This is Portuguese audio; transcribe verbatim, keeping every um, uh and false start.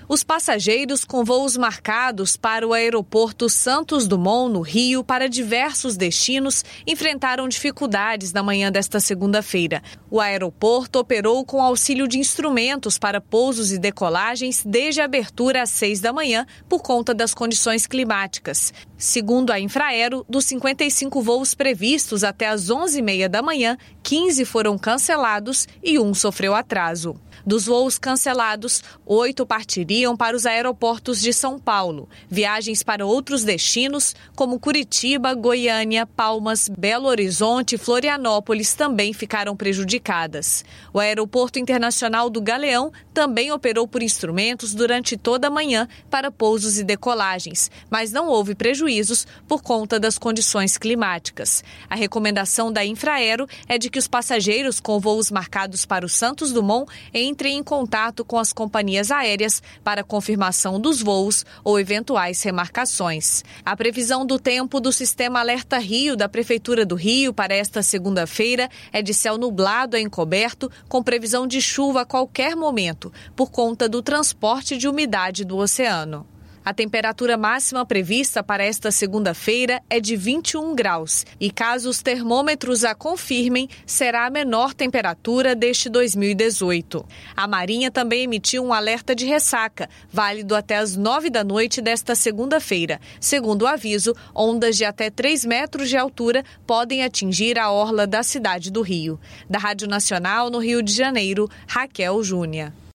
Os passageiros com voos marcados para o aeroporto Santos Dumont, no Rio, para diversos destinos, enfrentaram dificuldades na manhã desta segunda-feira. O aeroporto operou com auxílio de instrumentos para pousos e decolagens desde a abertura às seis da manhã, por conta das condições climáticas. Segundo a Infraero, dos cinquenta e cinco voos previstos até às onze e meia da manhã, quinze foram cancelados e um sofreu atraso. Dos voos cancelados, oito partiriam para os aeroportos de São Paulo. Viagens para outros destinos, como Curitiba, Goiânia, Palmas, Belo Horizonte e Florianópolis, também ficaram prejudicadas. O Aeroporto Internacional do Galeão também operou por instrumentos durante toda a manhã para pousos e decolagens, mas não houve prejuízos por conta das condições climáticas. A recomendação da Infraero é de que os passageiros com voos marcados para o Santos Dumont entrem em contato com as companhias aéreas para confirmação dos voos ou eventuais remarcações. A previsão do tempo do Sistema Alerta Rio da Prefeitura do Rio para esta segunda-feira é de céu nublado a encoberto, com previsão de chuva a qualquer momento, por conta do transporte de umidade do oceano. A temperatura máxima prevista para esta segunda-feira é de vinte e um graus e, caso os termômetros a confirmem, será a menor temperatura desde dois mil e dezoito. A Marinha também emitiu um alerta de ressaca, válido até as nove da noite desta segunda-feira. Segundo o aviso, ondas de até três metros de altura podem atingir a orla da cidade do Rio. Da Rádio Nacional, no Rio de Janeiro, Raquel Júnior.